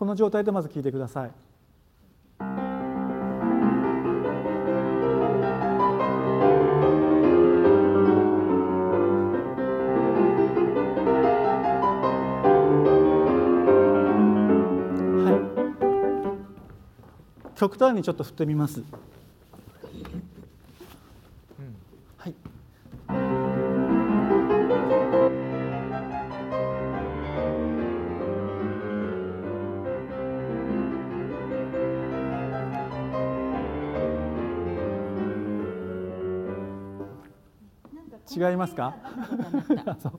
この状態でまず聞いてください。極端にちょっと振ってみます。はい。違いますか？そう。